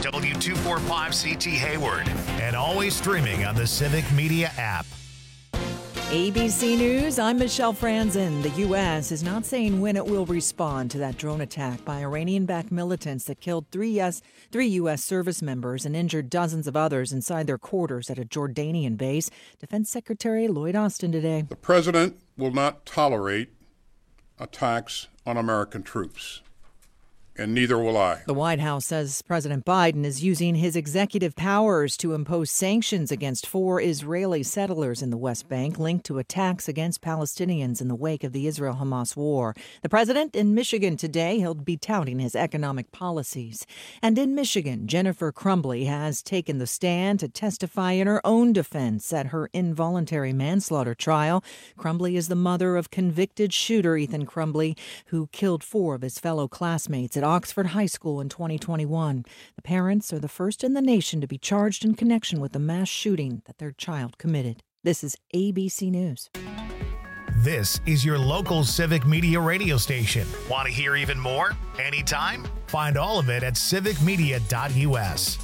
W245CT Hayward, and always streaming on the Civic Media app. ABC News, I'm Michelle Franzen. The U.S. is not saying when it will respond to that drone attack by Iranian-backed militants that killed three U.S. service members and injured dozens of others inside their quarters at a Jordanian base. Defense Secretary Lloyd Austin today. The president will not tolerate attacks on American troops, and neither will I. The White House says President Biden is using his executive powers to impose sanctions against 4 Israeli settlers in the West Bank linked to attacks against Palestinians in the wake of the Israel-Hamas war. The president in Michigan today, he'll be touting his economic policies. And in Michigan, Jennifer Crumbley has taken the stand to testify in her own defense at her involuntary manslaughter trial. Crumbley is the mother of convicted shooter Ethan Crumbley, who killed 4 of his fellow classmates at Oxford High School in 2021. The parents are the first in the nation to be charged in connection with the mass shooting that their child committed. This is ABC News. This is your local Civic Media radio station. Want to hear even more? Anytime? Find all of it at civicmedia.us.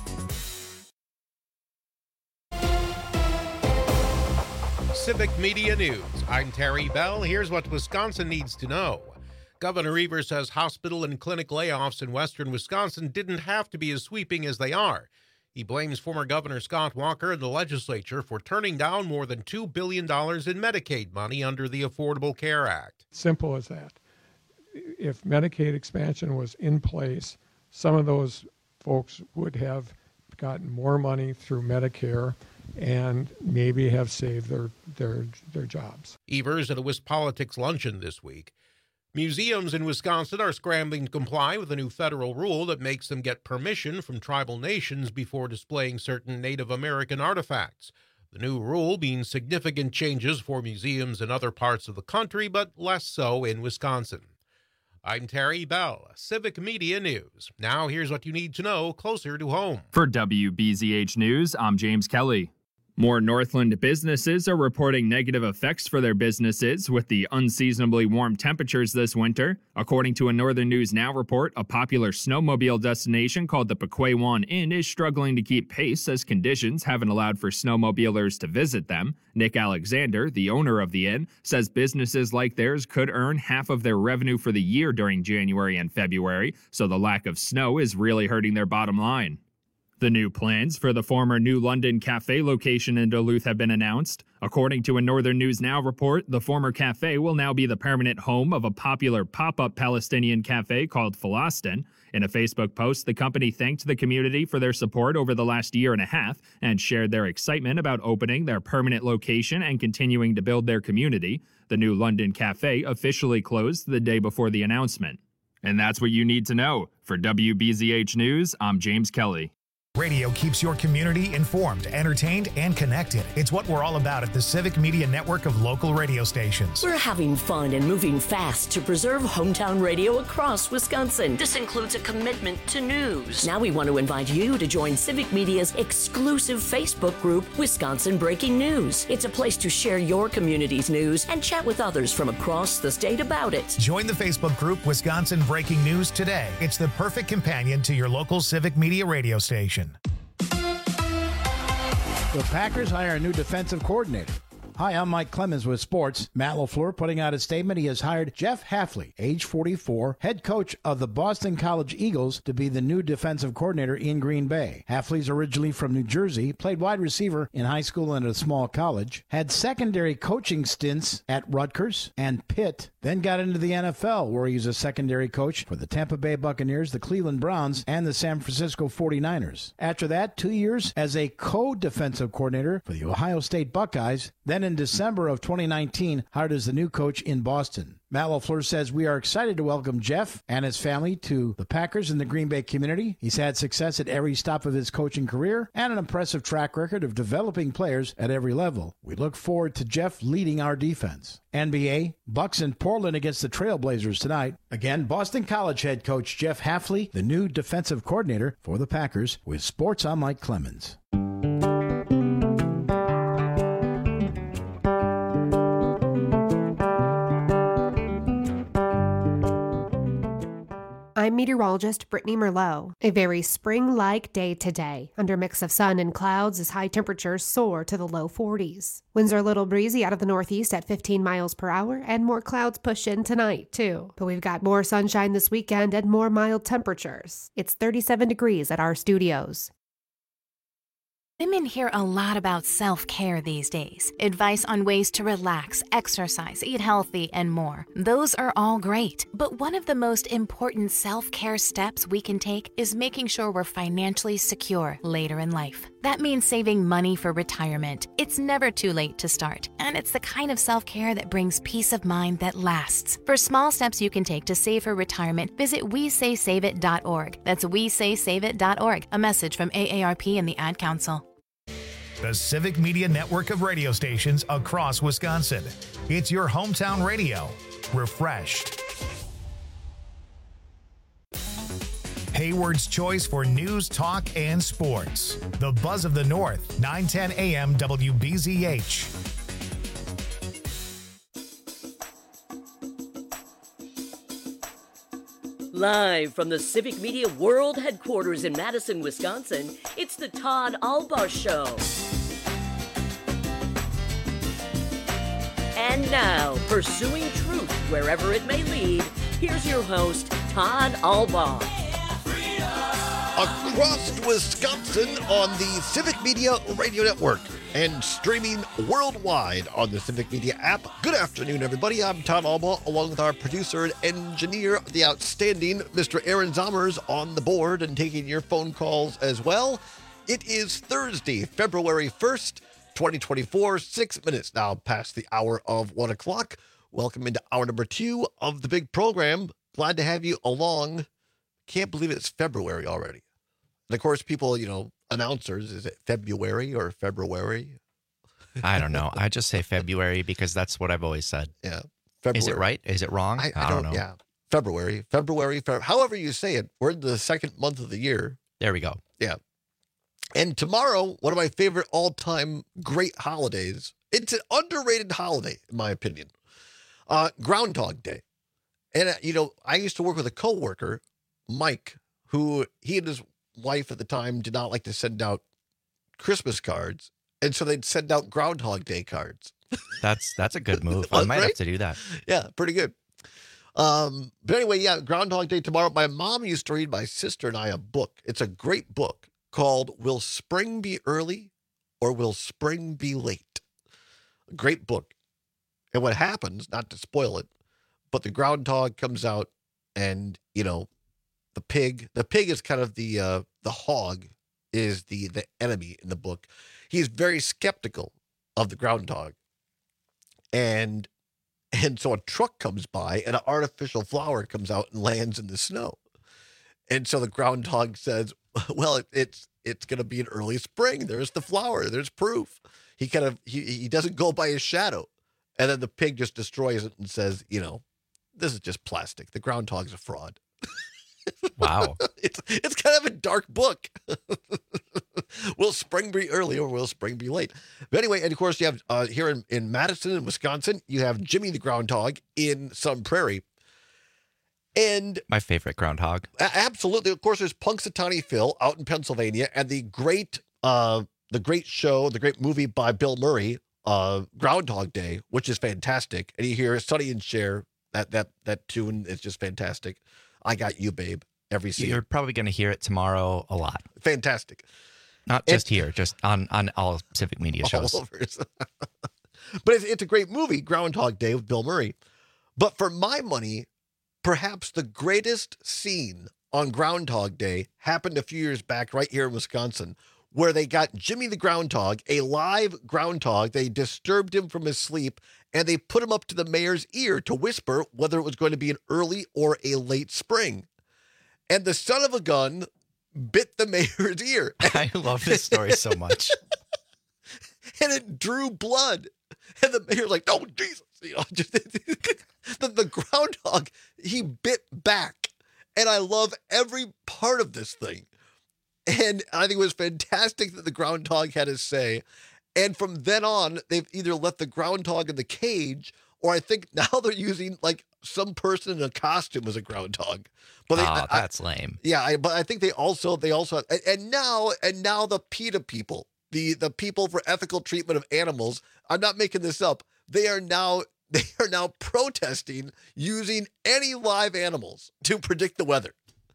Civic Media News. I'm Terry Bell. Here's what Wisconsin needs to know. Governor Evers says hospital and clinic layoffs in western Wisconsin didn't have to be as sweeping as they are. He blames former Governor Scott Walker and the legislature for turning down more than $2 billion in Medicaid money under the Affordable Care Act. Simple as that. If Medicaid expansion was in place, some of those folks would have gotten more money through Medicare and maybe have saved their jobs. Evers at a WisPolitics luncheon this week. Museums in Wisconsin are scrambling to comply with a new federal rule that makes them get permission from tribal nations before displaying certain Native American artifacts. The new rule means significant changes for museums in other parts of the country, but less so in Wisconsin. I'm Terry Bell, Civic Media News. Now here's what you need to know closer to home. For WBZH News, I'm James Kelly. More Northland businesses are reporting negative effects for their businesses with the unseasonably warm temperatures this winter. According to a Northern News Now report, a popular snowmobile destination called the Pequaywan Inn is struggling to keep pace as conditions haven't allowed for snowmobilers to visit them. Nick Alexander, the owner of the inn, says businesses like theirs could earn half of their revenue for the year during January and February, so the lack of snow is really hurting their bottom line. The new plans for the former New London Cafe location in Duluth have been announced. According to a Northern News Now report, the former cafe will now be the permanent home of a popular pop-up Palestinian cafe called Falastin. In a Facebook post, the company thanked the community for their support over the last year and a half and shared their excitement about opening their permanent location and continuing to build their community. The New London Cafe officially closed the day before the announcement. And that's what you need to know. For WBZH News, I'm James Kelly. Radio keeps your community informed, entertained, and connected. It's what we're all about at the Civic Media network of local radio stations. We're having fun and moving fast to preserve hometown radio across Wisconsin. This includes a commitment to news. Now we want to invite you to join Civic Media's exclusive Facebook group, Wisconsin Breaking News. It's a place to share your community's news and chat with others from across the state about it. Join the Facebook group Wisconsin Breaking News today. It's the perfect companion to your local Civic Media radio station. The Packers hire a new defensive coordinator. Hi, I'm Mike Clemens with sports. Matt LaFleur putting out a statement. He has hired Jeff Hafley, age 44, head coach of the Boston College Eagles, to be the new defensive coordinator in Green Bay. Hafley's originally from New Jersey, played wide receiver in high school and at a small college, had secondary coaching stints at Rutgers and Pitt, then got into the NFL, where he was a secondary coach for the Tampa Bay Buccaneers, the Cleveland Browns, and the San Francisco 49ers. After that, 2 years as a co-defensive coordinator for the Ohio State Buckeyes, then in December of 2019, hired as the new coach in Boston. Matt LaFleur says, we are excited to welcome Jeff and his family to the Packers and the Green Bay community. He's had success at every stop of his coaching career and an impressive track record of developing players at every level. We look forward to Jeff leading our defense. NBA, Bucks in Portland against the Trailblazers tonight. Again, Boston College head coach Jeff Hafley, the new defensive coordinator for the Packers. With sports, I'm Mike Clemens. I'm I'm meteorologist Brittany Merlot. A very spring-like day today. Under a mix of sun and clouds as high temperatures soar to the low 40s. Winds are a little breezy out of the northeast at 15 miles per hour, and more clouds push in tonight, too. But we've got more sunshine this weekend and more mild temperatures. It's 37 degrees at our studios. Women hear a lot about self-care these days. Advice on ways to relax, exercise, eat healthy, and more. Those are all great. But one of the most important self-care steps we can take is making sure we're financially secure later in life. That means saving money for retirement. It's never too late to start. And it's the kind of self-care that brings peace of mind that lasts. For small steps you can take to save for retirement, visit WeSaySaveIt.org. That's WeSaySaveIt.org. A message from AARP and the Ad Council. The Civic Media network of radio stations across Wisconsin. It's your hometown radio. Refreshed. Hayward's choice for news, talk, and sports. The Buzz of the North, 910 AM WBZH. Live from the Civic Media World Headquarters in Madison, Wisconsin, it's the Todd Albaugh Show. And now, pursuing truth wherever it may lead, here's your host, Todd Albaugh. Across Wisconsin on the Civic Media Radio Network and streaming worldwide on the Civic Media app. Good afternoon, everybody. I'm Todd Albaugh, along with our producer and engineer, the outstanding Mr. Aaron Zommers, on the board and taking your phone calls as well. It is Thursday, February 1st, 2024, 6 minutes now past the hour of 1 o'clock. Welcome into hour number 2 of the big program. Glad to have you along. Can't believe it's February already. And of course, people, announcers, is it February or February? I don't know. I just say February because that's what I've always said. Yeah. February. Is it right? Is it wrong? I don't know. Yeah. February. However you say it. We're in the second month of the year. There we go. Yeah. And tomorrow, one of my favorite all-time great holidays. It's an underrated holiday, in my opinion. Groundhog Day. And, I used to work with a coworker, Mike, who he and his wife at the time did not like to send out Christmas cards, and so they'd send out Groundhog Day cards. That's a good move. I might have to do that. Yeah, pretty good. But anyway, Groundhog Day tomorrow. My mom used to read my sister and I a book. It's a great book called Will Spring Be Early or Will Spring Be Late? A great book. And what happens, not to spoil it, but the groundhog comes out and, the pig is kind of the hog is the enemy in the book. He's very skeptical of the groundhog. And so a truck comes by and an artificial flower comes out and lands in the snow. And so the groundhog says, well, it's going to be an early spring. There's the flower. There's proof. He doesn't go by his shadow. And then the pig just destroys it and says, this is just plastic. The groundhog's a fraud. Wow. It's kind of a dark book. Will spring be early or will spring be late? But anyway, and of course you have here in Madison and Wisconsin, you have Jimmy the Groundhog in Sun Prairie. And my favorite groundhog. Absolutely. Of course, there's Punxsutawney Phil out in Pennsylvania, and the great show, the great movie by Bill Murray, Groundhog Day, which is fantastic. And you hear Sonny and Cher, that tune is just fantastic. I Got You, Babe, every scene. You're probably going to hear it tomorrow a lot. Fantastic. Not just here, just on all Civic Media shows. All over. But it's a great movie, Groundhog Day with Bill Murray. But for my money, perhaps the greatest scene on Groundhog Day happened a few years back right here in Wisconsin, where they got Jimmy the Groundhog, a live groundhog. They disturbed him from his sleep, and they put him up to the mayor's ear to whisper whether it was going to be an early or a late spring. And the son of a gun bit the mayor's ear. I love this story so much. And it drew blood. And the mayor's like, oh, Jesus. The groundhog, he bit back. And I love every part of this thing. And I think it was fantastic that the groundhog had his say. And from then on, they've either let the groundhog in the cage, or I think now they're using like some person in a costume as a groundhog. But that's lame. Yeah, but I think they also and now the PETA people, the people for ethical treatment of animals. I'm not making this up. They are now protesting using any live animals to predict the weather.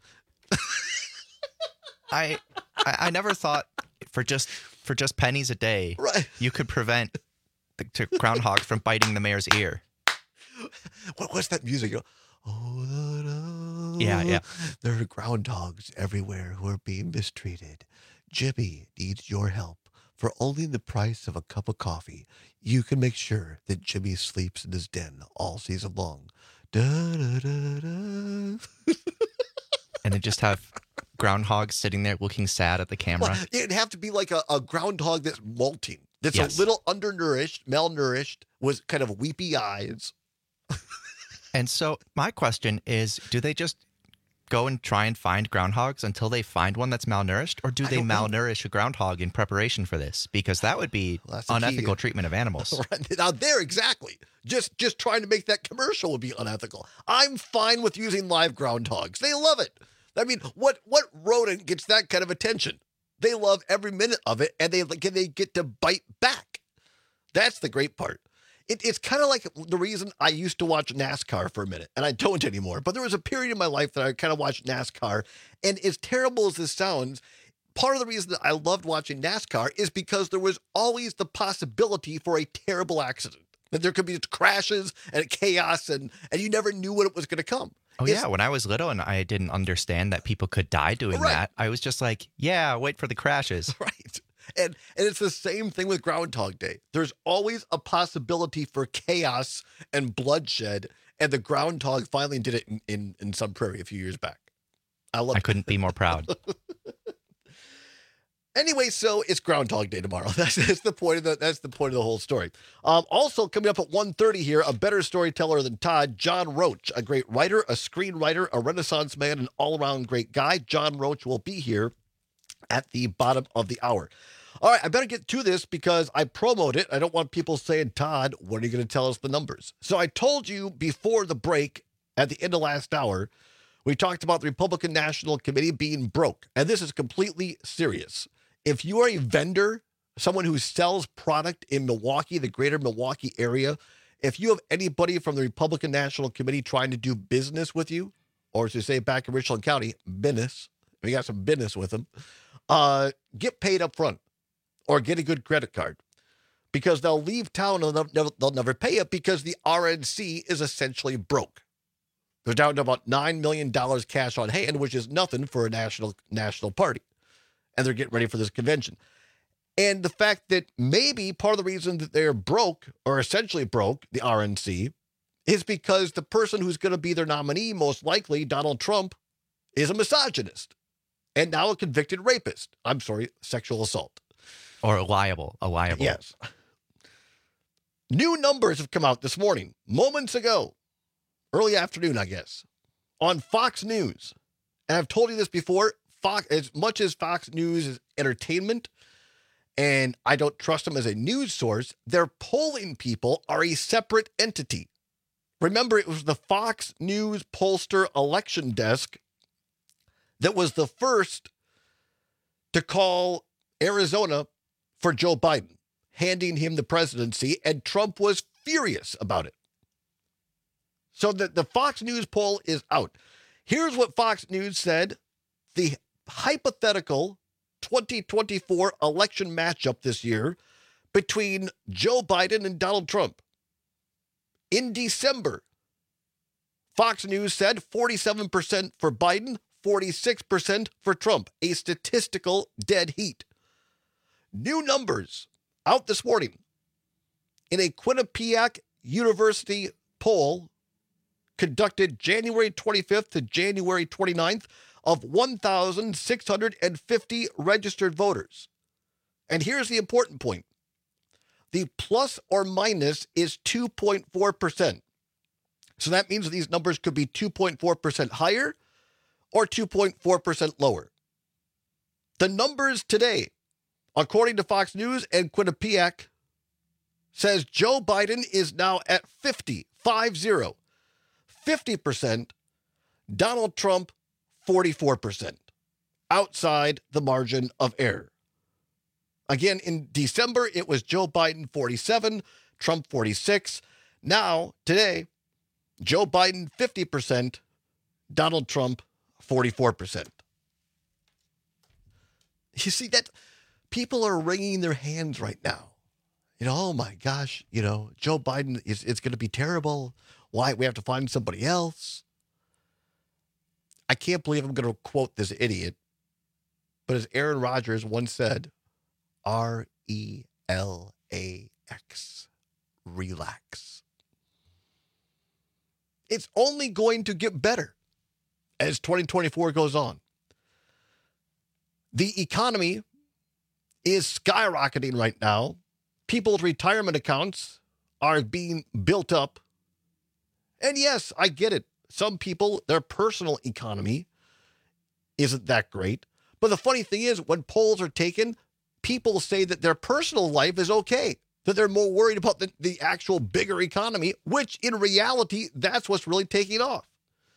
I never thought for just pennies a day, right, you could prevent the groundhogs from biting the mayor's ear. What's that music? Yeah. There are groundhogs everywhere who are being mistreated. Jimmy needs your help. For only the price of a cup of coffee, you can make sure that Jimmy sleeps in his den all season long. Da, da, da, da. And they just have groundhogs sitting there looking sad at the camera. Well, it'd have to be like a groundhog that's molting, that's Yes. a little undernourished, malnourished, with kind of weepy eyes. And so my question is, do they just go and try and find groundhogs until they find one that's malnourished? Or do they malnourish a groundhog in preparation for this? Because that would be unethical treatment of animals. Right. Now, there, exactly. Just trying to make that commercial would be unethical. I'm fine with using live groundhogs. They love it. I mean, what rodent gets that kind of attention? They love every minute of it, and they get to bite back. That's the great part. It's kind of like the reason I used to watch NASCAR for a minute, and I don't anymore. But there was a period in my life that I kind of watched NASCAR, and as terrible as this sounds, part of the reason that I loved watching NASCAR is because there was always the possibility for a terrible accident. That there could be crashes and chaos, and you never knew when it was going to come. Oh, yeah. When I was little and I didn't understand that people could die doing that, I was just like, yeah, wait for the crashes. Right. And it's the same thing with Groundhog Day. There's always a possibility for chaos and bloodshed, and the groundhog finally did it in some prairie a few years back. I couldn't be more proud. Anyway, so it's Groundhog Day tomorrow. That's the point of the whole story. Also coming up at 1:30 here, a better storyteller than Todd, John Roach, a great writer, a screenwriter, a Renaissance man, an all-around great guy. John Roach will be here at the bottom of the hour. All right, I better get to this because I promoted it. I don't want people saying, Todd, when are you going to tell us the numbers? So I told you before the break, at the end of last hour, we talked about the Republican National Committee being broke. And this is completely serious. If you are a vendor, someone who sells product in Milwaukee, the greater Milwaukee area, if you have anybody from the Republican National Committee trying to do business with you, or as they say back in Richland County, business, we got some business with them, get paid up front or get a good credit card because they'll leave town and they'll never pay it because the RNC is essentially broke. They're down to about $9 million cash on hand, which is nothing for a national party. And they're getting ready for this convention. And the fact that maybe part of the reason that they're broke, or essentially broke, the RNC, is because the person who's going to be their nominee, most likely Donald Trump, is a misogynist and now a convicted rapist. I'm sorry, sexual assault. Or a liable. Yes. New numbers have come out this morning, moments ago, early afternoon, I guess, on Fox News. And I've told you this before, Fox, as much as Fox News is entertainment, and I don't trust them as a news source, their polling people are a separate entity. Remember, it was the Fox News pollster election desk that was the first to call Arizona for Joe Biden, handing him the presidency, and Trump was furious about it. So the Fox News poll is out. Here's what Fox News said. The hypothetical 2024 election matchup this year between Joe Biden and Donald Trump. In December, Fox News said 47% for Biden, 46% for Trump, a statistical dead heat. New numbers out this morning in a Quinnipiac University poll conducted January 25th to January 29th of 1,650 registered voters. And here's the important point. The plus or minus is 2.4%. So that means these numbers could be 2.4% higher or 2.4% lower. The numbers today, according to Fox News and Quinnipiac, says Joe Biden is now at 50. 50%, Donald Trump 44%, outside the margin of error. Again, in December, it was Joe Biden 47, Trump 46. Now, today, Joe Biden 50%, Donald Trump 44%. You see that people are wringing their hands right now. Oh my gosh, Joe Biden it's going to be terrible. Why? We have to find somebody else. I can't believe I'm going to quote this idiot, but as Aaron Rodgers once said, RELAX, relax. It's only going to get better as 2024 goes on. The economy is skyrocketing right now. People's retirement accounts are being built up. And yes, I get it. Some people, their personal economy isn't that great. But the funny thing is, when polls are taken, people say that their personal life is okay, that they're more worried about the actual bigger economy, which in reality, that's what's really taking off.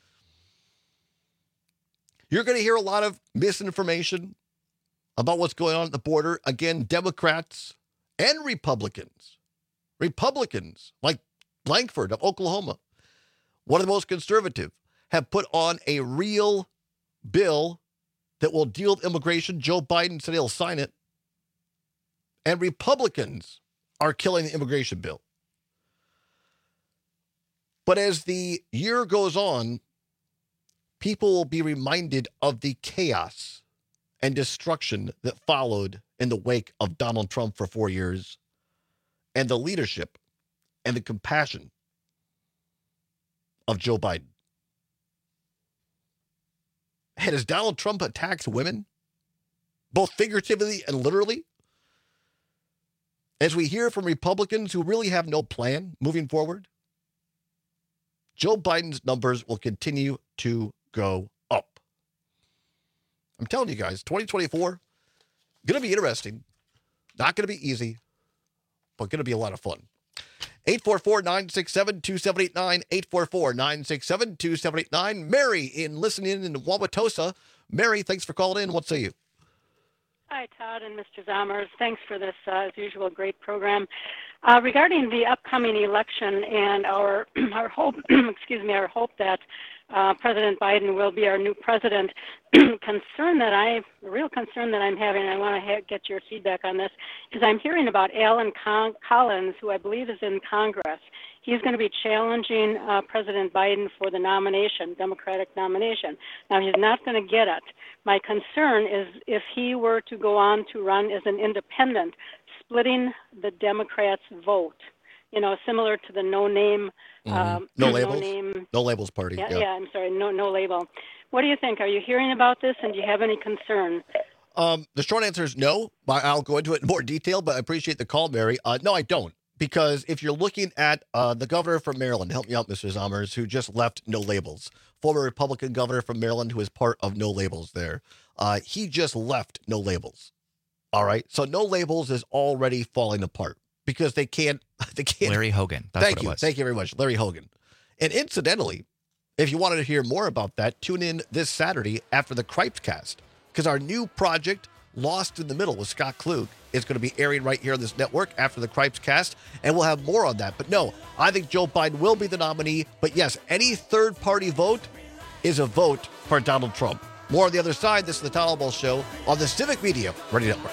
You're going to hear a lot of misinformation about what's going on at the border. Again, Democrats and Republicans like Blankford of Oklahoma, one of the most conservative, have put on a real bill that will deal with immigration. Joe Biden said he'll sign it. And Republicans are killing the immigration bill. But as the year goes on, people will be reminded of the chaos and destruction that followed in the wake of Donald Trump for 4 years, and the leadership and the compassion of Joe Biden. And as Donald Trump attacks women, both figuratively and literally, as we hear from Republicans who really have no plan moving forward, Joe Biden's numbers will continue to go up. I'm telling you guys, 2024, going to be interesting. Not going to be easy, but going to be a lot of fun. 844-967-2789, 844-967-2789. Mary listening in Wauwatosa. Mary, thanks for calling in. What say you? Hi, Todd and Mr. Zommers. Thanks for this, as usual, great program. Regarding the upcoming election and our hope, our hope that President Biden will be our new president, real concern that I'm having, and I want to get your feedback on this, is I'm hearing about Alan Collins, who I believe is in Congress. He's going to be challenging President Biden for the nomination, Democratic nomination. Now, he's not going to get it. My concern is if he were to go on to run as an independent, splitting the Democrats' vote, similar to the no-name. No labels party. Yeah, I'm sorry, no label. What do you think? Are you hearing about this, and do you have any concern? The short answer is no. I'll go into it in more detail, but I appreciate the call, Mary. No, I don't. Because if you're looking at the governor from Maryland, help me out, Mr. Zommers, who just left No Labels, former Republican governor from Maryland who is part of No Labels there, he just left No Labels. All right? So No Labels is already falling apart because they can't. Larry Hogan. That's what it was. Thank you very much, Larry Hogan. And incidentally, if you wanted to hear more about that, tune in this Saturday after the Cripescast, because our new project, Lost in the Middle with Scott Klug, is going to be airing right here on this network after the Cripescast, and we'll have more on that. But no, I think Joe Biden will be the nominee. But yes, any third-party vote is a vote for Donald Trump. More on the other side. This is the Todd Albaugh Show on the Civic Media Radio Network.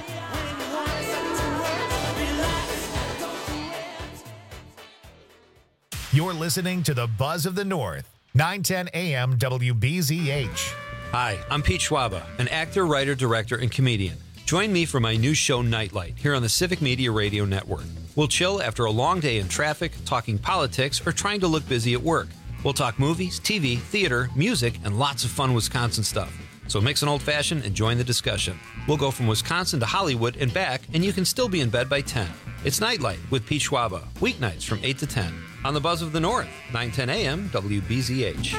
You're listening to the Buzz of the North, 910 AM WBZH. Hi, I'm Pete Schwaba, an actor, writer, director, and comedian. Join me for my new show, Nightlight, here on the Civic Media Radio Network. We'll chill after a long day in traffic, talking politics, or trying to look busy at work. We'll talk movies, TV, theater, music, and lots of fun Wisconsin stuff. So mix an old-fashioned and join the discussion. We'll go from Wisconsin to Hollywood and back, and you can still be in bed by 10. It's Nightlight with Pete Schwaba, weeknights from 8 to 10 on the Buzz of the North, 910 AM WBZH.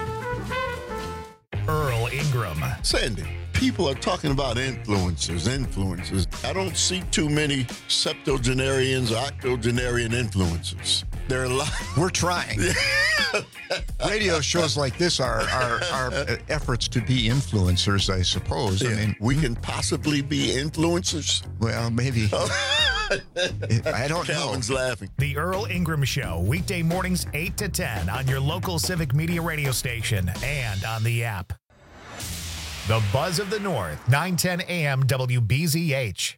Earl Ingram. Sandy, people are talking about influencers. I don't see too many septuagenarians or octogenarian influencers. There are a lot. We're trying. Radio shows like this are efforts to be influencers, I suppose. Yeah. I mean, we can possibly be influencers. Well, maybe. I don't know. Calvin's laughing. The Earl Ingram Show, weekday mornings 8 to 10 on your local Civic Media radio station and on the app. The Buzz of the North, 910 AM WBZH.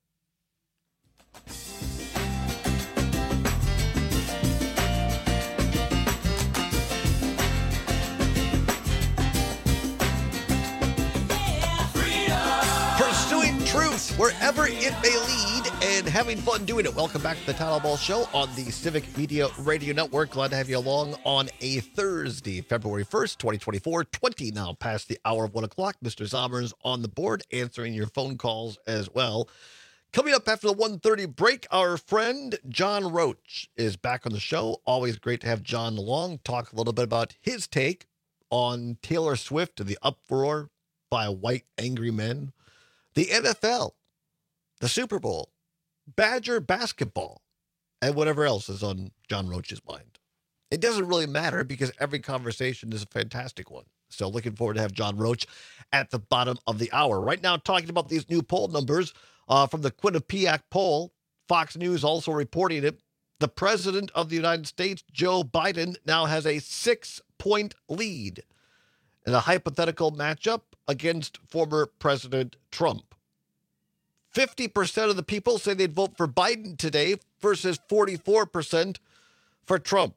Pursuing truth wherever it may lead and having fun doing it. Welcome back to the Town Ball Show on the Civic Media Radio Network. Glad to have you along on a Thursday, February 1st, 2024, 20 now past the hour of 1 o'clock. Mr. Zommers on the board answering your phone calls as well. Coming up after the 1:30 break, our friend John Roach is back on the show. Always great to have John along. Talk a little bit about his take on Taylor Swift and the uproar by white angry men. The NFL, the Super Bowl, Badger basketball, and whatever else is on John Roach's mind. It doesn't really matter because every conversation is a fantastic one. So looking forward to have John Roach at the bottom of the hour. Right now, talking about these new poll numbers from the Quinnipiac poll. Fox News also reporting it. The president of the United States, Joe Biden, now has a 6-point lead in a hypothetical matchup against former President Trump. 50% of the people say they'd vote for Biden today versus 44% for Trump.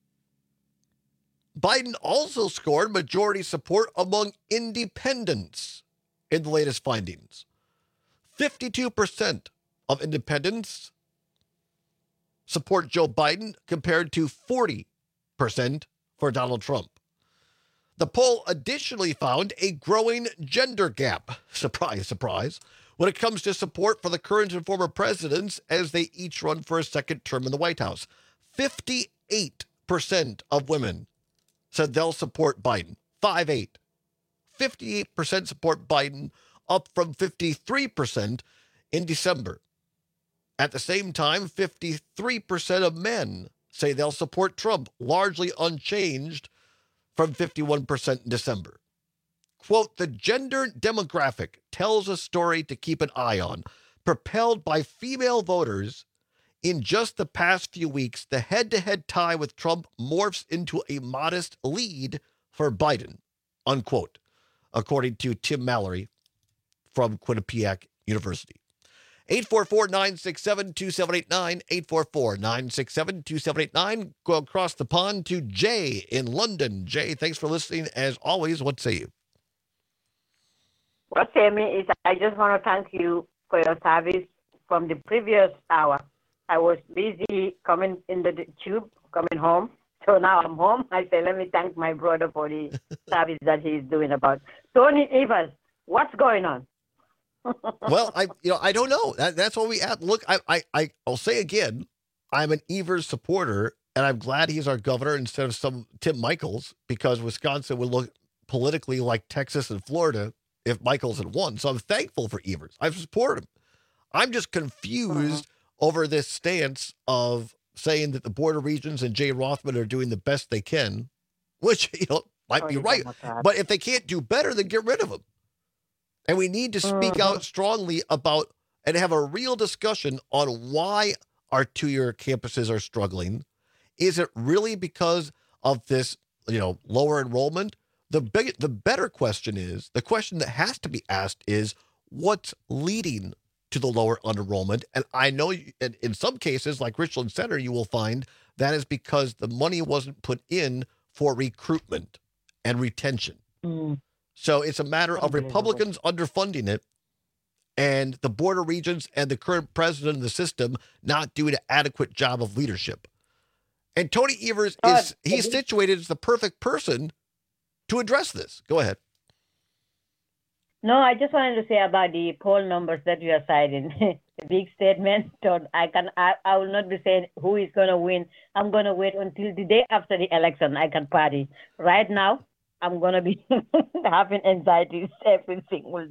Biden also scored majority support among independents in the latest findings. 52% of independents support Joe Biden compared to 40% for Donald Trump. The poll additionally found a growing gender gap, surprise, surprise, when it comes to support for the current and former presidents as they each run for a second term in the White House. 58% of women said they'll support Biden. 5-8. 58% support Biden, up from 53% in December. At the same time, 53% of men say they'll support Trump, largely unchanged from 51% in December. Quote, the gender demographic tells a story to keep an eye on. Propelled by female voters, in just the past few weeks, the head-to-head tie with Trump morphs into a modest lead for Biden, unquote, according to Tim Mallory from Quinnipiac University. 844-967-2789, 844-967-2789. Go across the pond to Jay in London. Jay, thanks for listening. As always, what say you? What say me is I just want to thank you for your service from the previous hour. I was busy coming in the tube, coming home. So now I'm home. I say, let me thank my brother for the service that he's doing about. Tony Evers, what's going on? Well, I don't know. That's what we have. Look, I'll say again, I'm an Evers supporter, and I'm glad he's our governor instead of some Tim Michels, because Wisconsin would look politically like Texas and Florida if Michels had won. So I'm thankful for Evers. I support him. I'm just confused over this stance of saying that the Board of Regents and Jay Rothman are doing the best they can, which might be right. But if they can't do better, then get rid of them. And we need to speak out strongly about and have a real discussion on why our two-year campuses are struggling. Is it really because of this, lower enrollment? The better question is, the question that has to be asked is, what's leading to the lower enrollment? And I know in some cases, like Richland Center, you will find that is because the money wasn't put in for recruitment and retention. So it's a matter of Republicans underfunding it and the Board of Regents and the current president of the system not doing an adequate job of leadership. And Tony Evers he's situated as the perfect person to address this. Go ahead. No, I just wanted to say about the poll numbers that you are citing. A big statement. I will not be saying who is going to win. I'm going to wait until the day after the election. I can party. Right now, I'm going to be having anxieties every single day.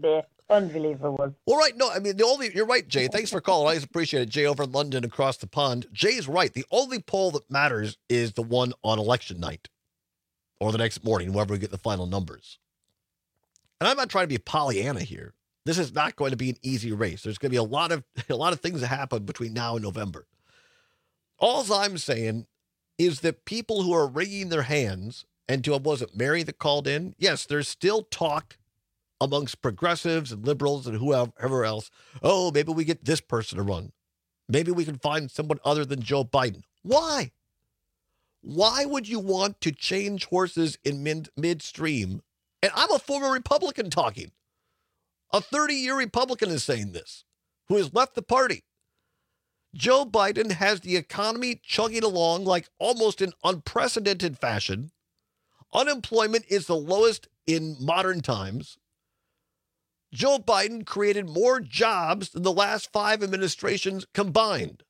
Unbelievable. Well, right. No, I mean, you're right, Jay. Thanks for calling. I always appreciate it. Jay over in London across the pond. Jay's right. The only poll that matters is the one on election night or the next morning, wherever we get the final numbers. And I'm not trying to be Pollyanna here. This is not going to be an easy race. There's going to be a lot of things that happen between now and November. All I'm saying is that people who are wringing their hands, and was it Mary that called in? Yes, there's still talk amongst progressives and liberals and whoever else. Oh, maybe we get this person to run. Maybe we can find someone other than Joe Biden. Why? Why would you want to change horses in midstream? And I'm a former Republican talking. A 30-year Republican is saying this, who has left the party. Joe Biden has the economy chugging along like almost in unprecedented fashion. Unemployment is the lowest in modern times. Joe Biden created more jobs than the last 5 administrations combined.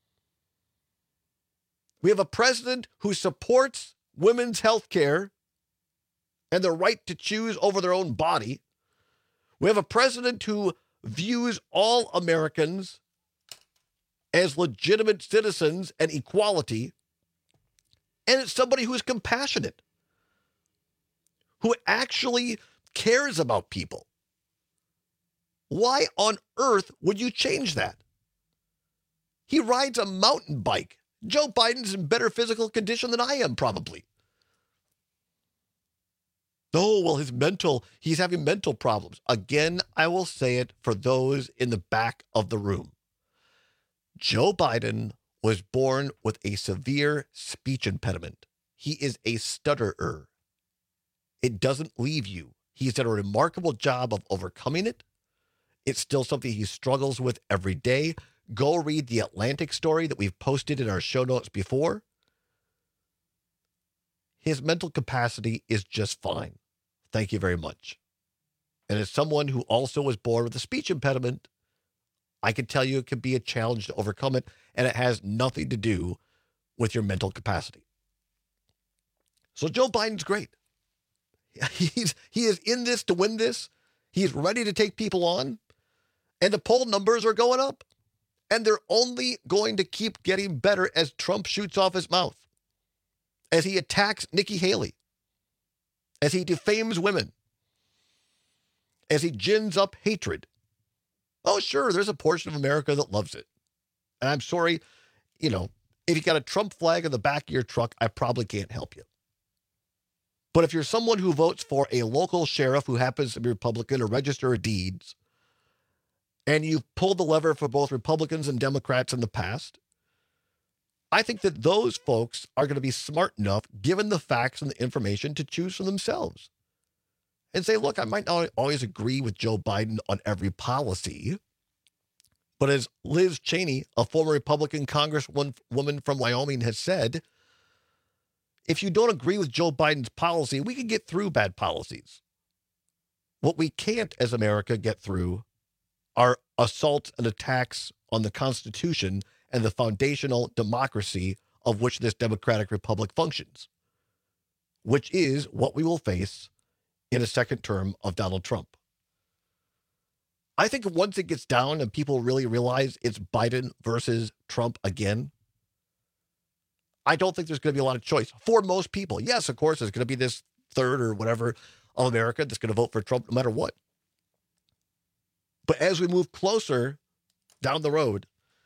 We have a president who supports women's health care and the right to choose over their own body. We have a president who views all Americans as legitimate citizens and equality. And it's somebody who is compassionate, who actually cares about people. Why on earth would you change that? He rides a mountain bike. Joe Biden's in better physical condition than I am, probably. Oh, well, he's having mental problems. Again, I will say it for those in the back of the room. Joe Biden was born with a severe speech impediment. He is a stutterer. It doesn't leave you. He's done a remarkable job of overcoming it. It's still something he struggles with every day. Go read the Atlantic story that we've posted in our show notes before. His mental capacity is just fine. Thank you very much. And as someone who also was born with a speech impediment, I can tell you it can be a challenge to overcome it, and it has nothing to do with your mental capacity. So Joe Biden's great. He is in this to win this. He's ready to take people on. And the poll numbers are going up. And they're only going to keep getting better as Trump shoots off his mouth, as he attacks Nikki Haley, as he defames women, as he gins up hatred. Oh, sure, there's a portion of America that loves it. And I'm sorry, if you got a Trump flag in the back of your truck, I probably can't help you. But if you're someone who votes for a local sheriff who happens to be Republican or register of deeds, and you've pulled the lever for both Republicans and Democrats in the past, I think that those folks are going to be smart enough, given the facts and the information, to choose for themselves and say, look, I might not always agree with Joe Biden on every policy, but as Liz Cheney, a former Republican congresswoman from Wyoming, has said, if you don't agree with Joe Biden's policy, we can get through bad policies. What we can't as America get through are assaults and attacks on the Constitution and the foundational democracy of which this democratic republic functions, which is what we will face in a second term of Donald Trump. I think once it gets down and people really realize it's Biden versus Trump again, I don't think there's going to be a lot of choice for most people. Yes, of course, there's going to be this third or whatever of America that's going to vote for Trump no matter what. But as we move closer down the road,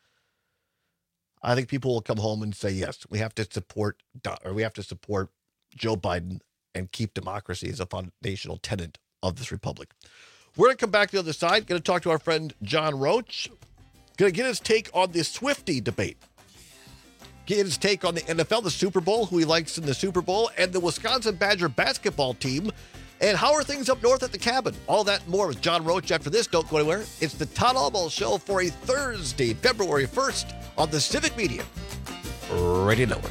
I think people will come home and say, yes, we have to support Joe Biden and keep democracy as a foundational tenet of this republic. We're going to come back to the other side. Going to talk to our friend John Roach. Going to get his take on the Swiftie debate. Get his take on the NFL, the Super Bowl, who he likes in the Super Bowl, and the Wisconsin Badger basketball team. And how are things up north at the cabin? All that and more with John Roach after this. Don't go anywhere. It's the Todd Almo Show for a Thursday, February 1st on the Civic Media Radio Network.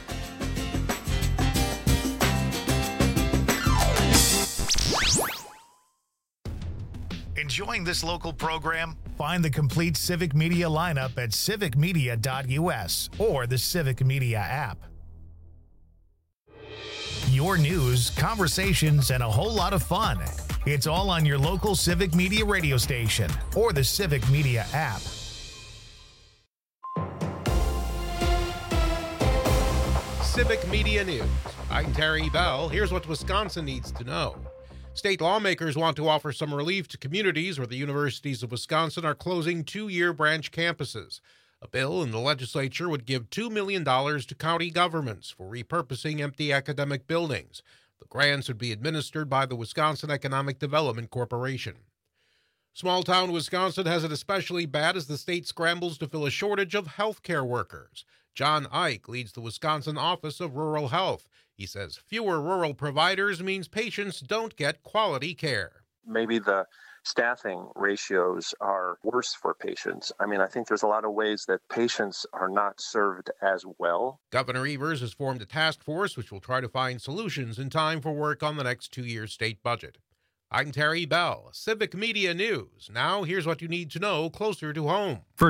Enjoying this local program? Find the complete Civic Media lineup at civicmedia.us or the Civic Media app. Your news, conversations, and a whole lot of fun. It's all on your local Civic Media radio station or the Civic Media app. Civic Media News. I'm Terry Bell. Here's what Wisconsin needs to know. State lawmakers want to offer some relief to communities where the universities of Wisconsin are closing two-year branch campuses. A bill in the legislature would give $2 million to county governments for repurposing empty academic buildings. The grants would be administered by the Wisconsin Economic Development Corporation. Small-town Wisconsin has it especially bad as the state scrambles to fill a shortage of healthcare workers. John Ike leads the Wisconsin Office of Rural Health. He says fewer rural providers means patients don't get quality care. Maybe the staffing ratios are worse for patients. I think there's a lot of ways that patients are not served as well. Governor Evers has formed a task force which will try to find solutions in time for work on the next two-year state budget. I'm Terry Bell, Civic Media News. Now here's what you need to know closer to home. For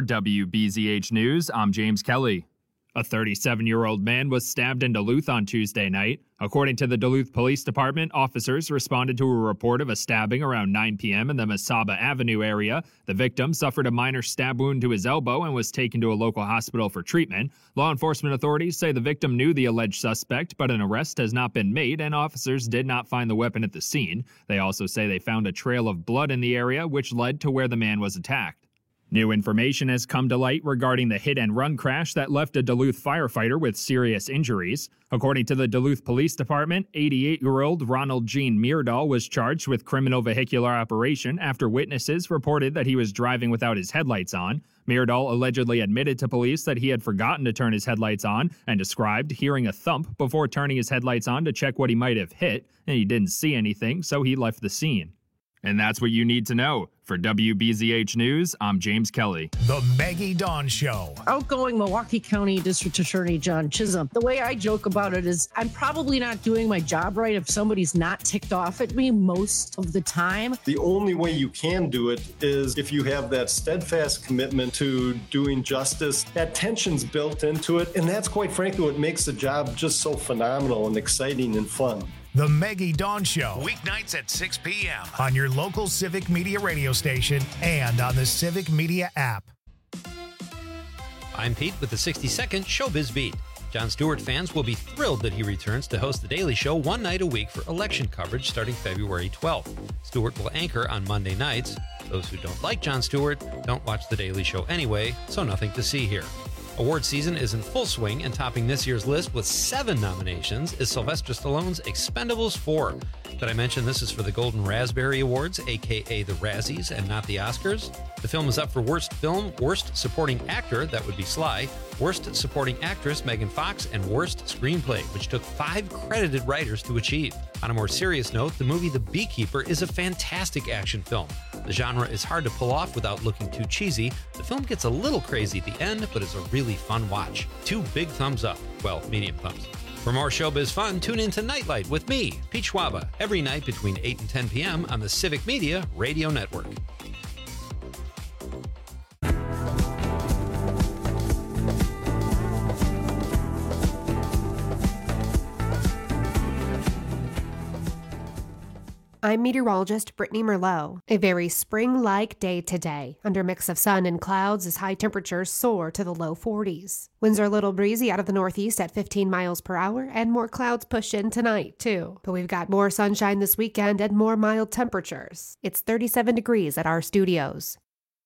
WBZH News, I'm James Kelly. A 37-year-old man was stabbed in Duluth on Tuesday night. According to the Duluth Police Department, officers responded to a report of a stabbing around 9 p.m. in the Mesaba Avenue area. The victim suffered a minor stab wound to his elbow and was taken to a local hospital for treatment. Law enforcement authorities say the victim knew the alleged suspect, but an arrest has not been made, and officers did not find the weapon at the scene. They also say they found a trail of blood in the area, which led to where the man was attacked. New information has come to light regarding the hit-and-run crash that left a Duluth firefighter with serious injuries. According to the Duluth Police Department, 88-year-old Ronald Gene Meardahl was charged with criminal vehicular operation after witnesses reported that he was driving without his headlights on. Meardahl allegedly admitted to police that he had forgotten to turn his headlights on and described hearing a thump before turning his headlights on to check what he might have hit, and he didn't see anything, so he left the scene. And that's what you need to know. For WBZH News, I'm James Kelly. The Maggie Dawn Show. Outgoing Milwaukee County District Attorney John Chisholm. The way I joke about it is I'm probably not doing my job right if somebody's not ticked off at me most of the time. The only way you can do it is if you have that steadfast commitment to doing justice. That tension's built into it, and that's quite frankly what makes the job just so phenomenal and exciting and fun. The Maggie Dawn Show, weeknights at 6 p.m. on your local Civic Media radio station and on the Civic Media app. I'm Pete with the 60-second Showbiz Beat. Jon Stewart fans will be thrilled that he returns to host The Daily Show one night a week for election coverage starting February 12th. Stewart will anchor on Monday nights. Those who don't like Jon Stewart don't watch The Daily Show anyway, so nothing to see here. Award season is in full swing, and topping this year's list with 7 nominations is Sylvester Stallone's Expendables 4. Did I mention this is for the Golden Raspberry Awards, aka the Razzies, and not the Oscars? The film is up for Worst Film, Worst Supporting Actor, that would be Sly, Worst Supporting Actress, Megan Fox, and Worst Screenplay, which took 5 credited writers to achieve. On a more serious note, the movie The Beekeeper is a fantastic action film. The genre is hard to pull off without looking too cheesy. The film gets a little crazy at the end, but is a really fun watch. 2 big thumbs up. Well, medium thumbs. For more showbiz fun, tune in to Nightlight with me, Pete Schwaba, every night between 8 and 10 p.m. on the Civic Media Radio Network. I'm meteorologist Brittany Merlot. A very spring-like day today. Under a mix of sun and clouds as high temperatures soar to the low 40s. Winds are a little breezy out of the northeast at 15 miles per hour, and more clouds push in tonight, too. But we've got more sunshine this weekend and more mild temperatures. It's 37 degrees at our studios.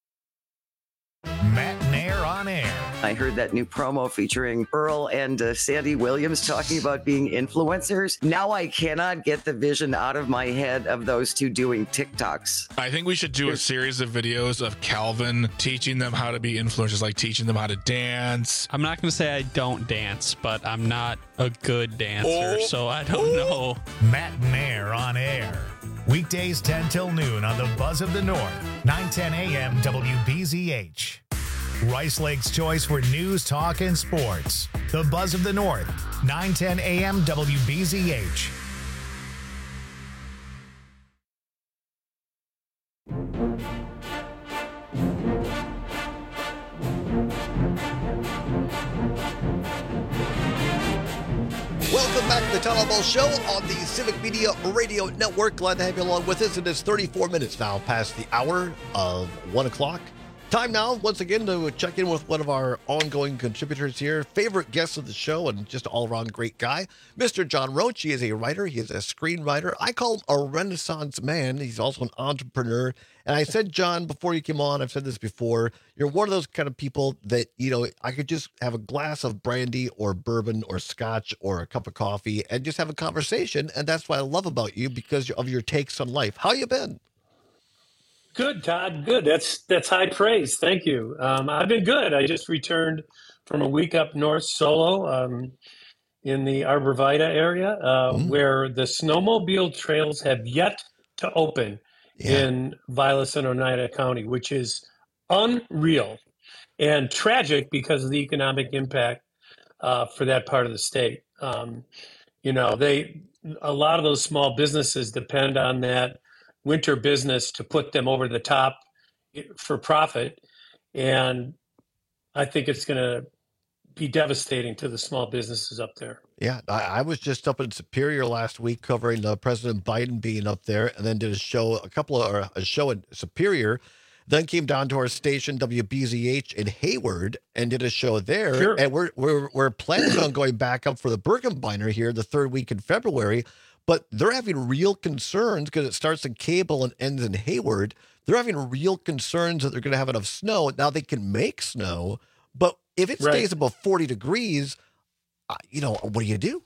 Matt Nair on air. I heard that new promo featuring Earl and Sandy Williams talking about being influencers. Now I cannot get the vision out of my head of those two doing TikToks. I think we should do a series of videos of Calvin teaching them how to be influencers, like teaching them how to dance. I'm not going to say I don't dance, but I'm not a good dancer, so I don't know. Matt Nair on air. Weekdays 10 till noon on the Buzz of the North, 9:10 a.m. WBZH. Rice Lake's choice for news, talk, and sports. The Buzz of the North, 9:10 a.m. WBZH. Welcome Welcome back to the Town Hall Ball Show on the Civic Media Radio Network. Glad to have you along with us. It is 34 minutes now past the hour of 1 o'clock. Time now, once again, to check in with one of our ongoing contributors here, favorite guest of the show and just all-around great guy, Mr. John Roach. He is a writer. He is a screenwriter. I call him a Renaissance man. He's also an entrepreneur. And I said, John, before you came on, I've said this before, you're one of those kind of people that, you know, I could just have a glass of brandy or bourbon or scotch or a cup of coffee and just have a conversation. And that's what I love about you, because of your takes on life. How you been? Good, Todd. Good. That's high praise. Thank you. I've been good. I just returned from a week up north solo in the Arborvita area, where the snowmobile trails have yet to open in Vilas and Oneida County, which is unreal and tragic because of the economic impact for that part of the state. You know, a lot of those small businesses depend on that winter business to put them over the top for profit. And I think it's going to be devastating to the small businesses up there. Yeah, I was just up in Superior last week covering President Biden being up there, and then did a show in Superior, then came down to our station WBZH in Hayward and did a show there. Sure. And we're planning on going back up for the Birkenbeiner here the third week in February. But they're having real concerns because it starts in Cable and ends in Hayward. They're having real concerns that they're going to have enough snow. Now they can make snow, but if it stays above 40 degrees, you know, what do you do?